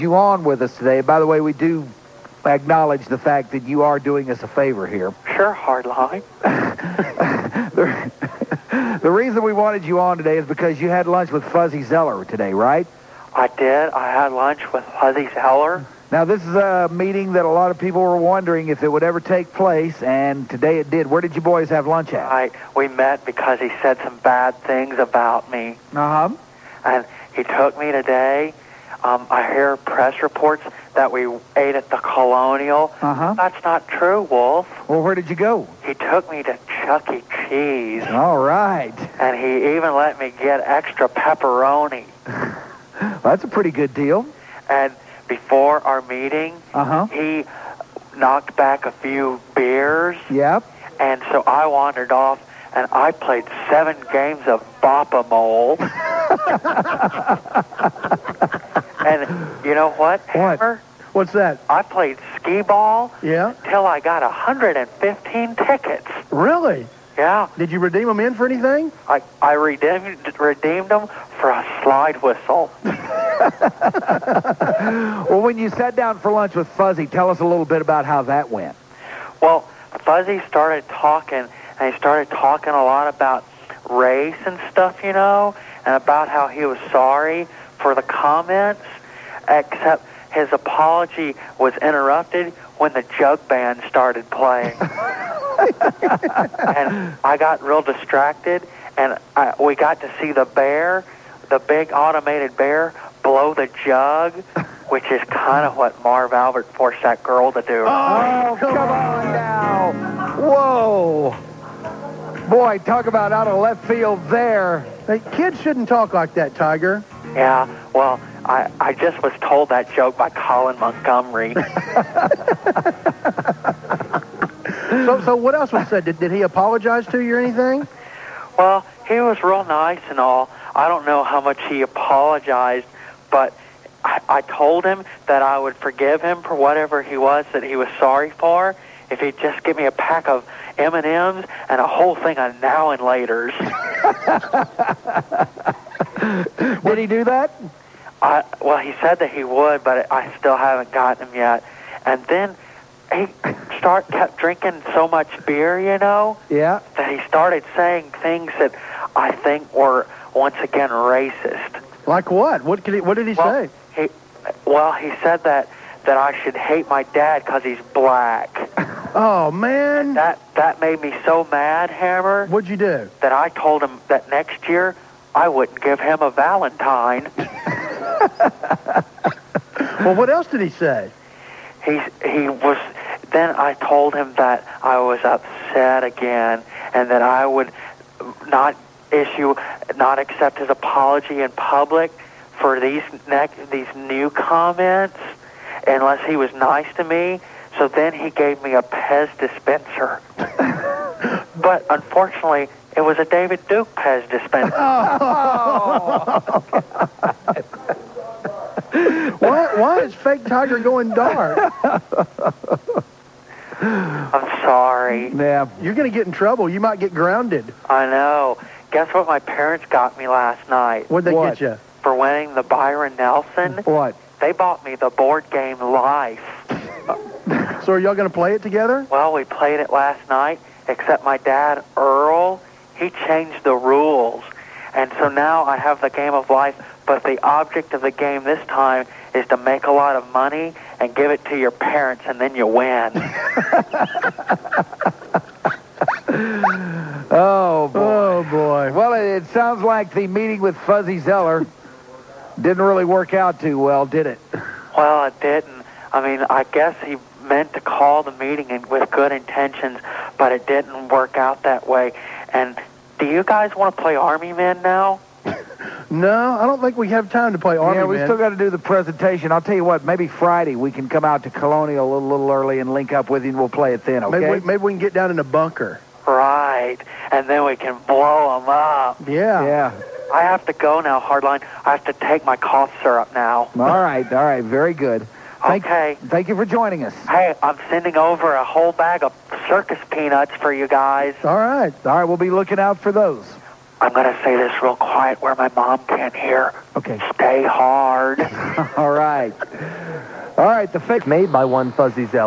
You on with us today. By the way, we do acknowledge the fact that you are doing us a favor here. Sure, hardline. The reason we wanted you on today is because you had lunch with Fuzzy Zoeller today, right? I did. I had lunch with Fuzzy Zoeller. Now, this is a meeting that a lot of people were wondering if it would ever take place, and today it did. Where did you boys have lunch at? Right. We met because he said some bad things about me. Uh-huh. And he took me today. I hear press reports that we ate at the Colonial. Uh-huh. That's not true, Wolf. Well, where did you go? He took me to Chuck E. Cheese. All right. And he even let me get extra pepperoni. Well, that's a pretty good deal. And before our meeting, Uh-huh. he knocked back a few beers. Yep. And so I wandered off, and I played 7 games of Bop-A-Mole. And you know what, Hammer? What's that? I played skee-ball Yeah? till I got 115 tickets. Really? Yeah, Did you redeem them in for anything? I redeemed them for a slide whistle. Well, when you sat down for lunch with Fuzzy, tell us a little bit about how that went. Well, Fuzzy started talking, and he started talking a lot about race and stuff, you know, and about how he was sorry for the comments, except his apology was interrupted when the jug band started playing. And I got real distracted, and we got to see the bear, the big automated bear, blow the jug, which is kind of what Marv Albert forced that girl to do. Oh, come on now. Whoa. Boy, talk about out of left field there. Hey, kids shouldn't talk like that, Tiger. Yeah, well, I just was told that joke by Colin Montgomery. So what else was said? Did he apologize to you or anything? Well, he was real nice and all. I don't know how much he apologized, but I told him that I would forgive him for whatever he was that he was sorry for if he'd just give me a pack of M&Ms and a whole thing of Now and Laters. Did he do that? Well, he said that he would, but I still haven't gotten him yet. And then he kept drinking so much beer, you know, Yeah. that he started saying things that I think were, once again, racist. Like what? What did he say? He said that I should hate my dad because he's black. Oh, man. That made me so mad, Hammer. What'd you do? That I told him that next year I wouldn't give him a Valentine. Well, what else did he say? Then I told him that I was upset again and that I would not accept his apology in public for these new comments unless he was nice to me. So then he gave me a Pez dispenser. But unfortunately, it was a David Duke Pez dispenser. Why is fake Tiger going dark? I'm sorry. Yeah. You're going to get in trouble. You might get grounded. I know. Guess what my parents got me last night? What'd they What? get you? For winning the Byron Nelson? What? They bought me the board game Life. So are y'all going to play it together? Well, we played it last night, except my dad, Earl, he changed the rules. And so now I have the game of life, but the object of the game this time is to make a lot of money and give it to your parents, and then you win. Oh, boy. Oh, boy. Well, it sounds like the meeting with Fuzzy Zoeller didn't really work out too well, did it? Well, it didn't. I mean, I guess he meant to call the meeting with good intentions, but it didn't work out that way. And do you guys want to play Army Men now? No, I don't think we have time to play Army Yeah, we Men. still got to do the presentation. I'll tell you what, maybe Friday we can come out to Colonial a little early and link up with you, and we'll play it then, okay? Maybe we can get down in a bunker. Right. And then we can blow them up. Yeah. Yeah. I have to go now, Hardline. I have to take my cough syrup now. All right, very good. Okay. Thank you for joining us. Hey, I'm sending over a whole bag of circus peanuts for you guys. All right. All right, we'll be looking out for those. I'm going to say this real quiet where my mom can't hear. Okay. Stay hard. All right. All right, the fake made by one Fuzzy Zell.